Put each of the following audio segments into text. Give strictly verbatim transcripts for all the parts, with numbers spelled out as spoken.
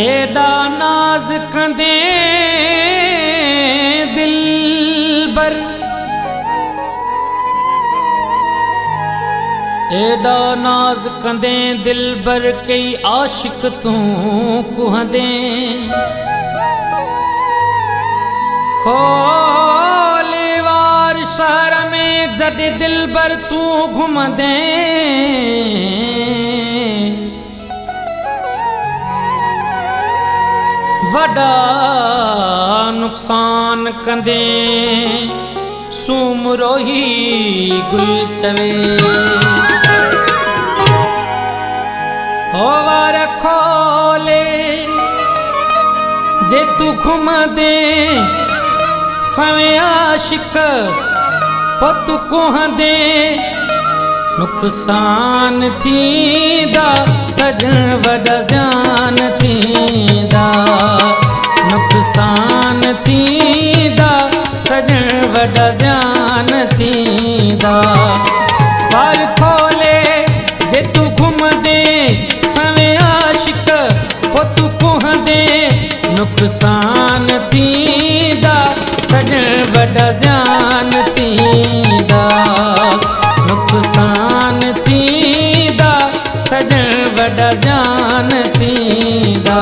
एॾा नाज़ कंदे दिलबर, एॾा नाज़ कंदे दिलबर कई आशिक तूं कुहंदे। खोले वार शहर में जॾहिं दिलबर तूं घुमंदे, वॾा नुक़सान कंदे सूमरो ही गुल चवे। हो वार खोले जे तू घुमंदे सवें आशिक पोइ तू कुहंदे, नुक़सान थींदा सजण वॾा ज़्यान थींदा, नुक़सान थींदा सजण वॾा ज़्यान थींदा। वार खोले जे तू घुमंदे सवें आशिक पोइ तू कुहंदे, नुक़सान थींदा सजण वॾा ज़्यान थींदा, नुक़सान थींदा सजण वॾा ज़्यान थींदा।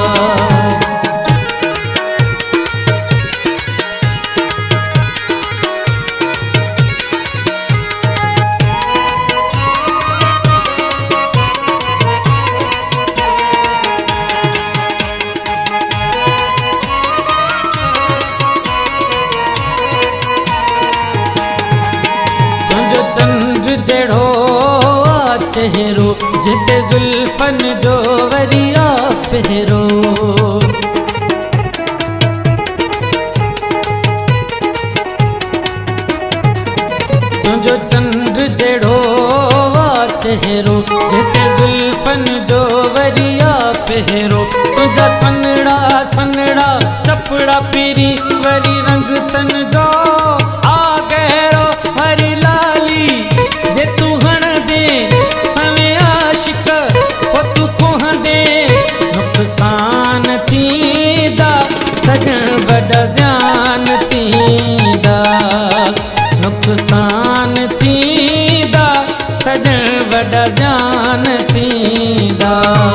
चंद्र जड़ो चेहरो जिते जुल्फन जो वरिया पहरो, तुझो चंद्र जड़ो चेहरो जिते जुल्फन जो वरिया पहरो। तुझा सनड़ा सनड़ा चपड़ा पीरी वरी रंग तन जो आ गहरो वरी लाली जे तू हण दे सवें आशिक पोइ तू कुहंदे, नुक़सान थींदा सजण वॾा ज़्यान थींदा, नुक़सान थींदा सजण वॾा ज़्यान थींदा।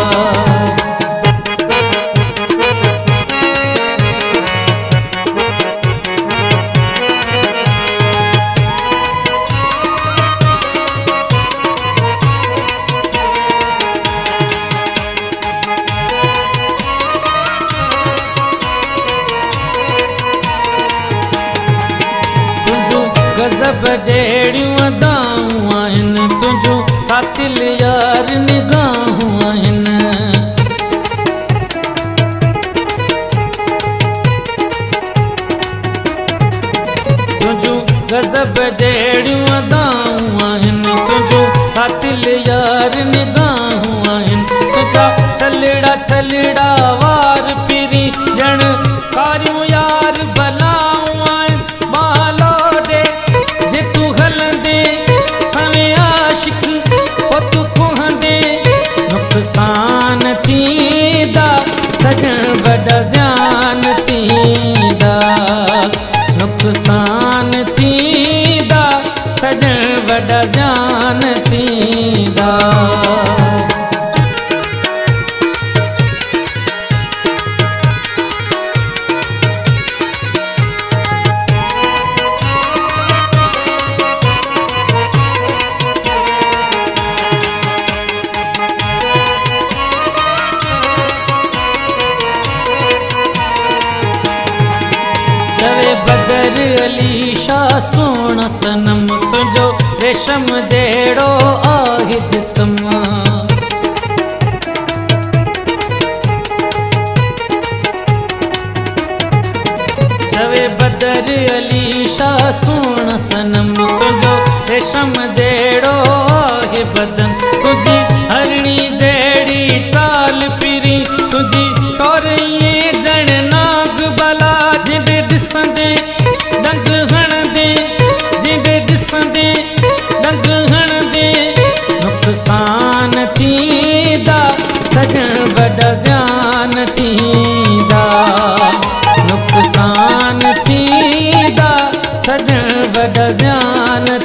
गज़ब जहिड़ियूं अदाऊं आहिनि, तुंहिंजूं कातिल यार निगाहूं आहिनि। तुंहिंजूं गज़ब जहिड़ियूं अदाऊं आहिनि, तुंहिंजूं कातिल यार निगाहूं आहिनि। तुंहिंजा छलड़ा छलड़ा वार पिरी ॼण कारियूं यार बलाऊं आहिनि। नुक़सान थींदा सजण वॾा ज़्यान थींदा, नुक़सान थींदा सजण वॾा ज़्यान थींदा। बदर अली शाह सोना सनम, तुझो रेशम जहिड़ो आहे जिस्म। चवे बदर अली शाह सोना सनम, तुझो रेशम जहिड़ो आहे बदन। तुझी हरणी जहिड़ी चाल पिरी, तुझी तौर ईअं ॼण नाग बला जिंदे ॾिसंदे डंग हणंदे, जिंदे ॾिसंदे डंग हणंदे, नुक़सान थींदा सजण वॾा ज़्यान थींदा। सजण वॾा ज़्यान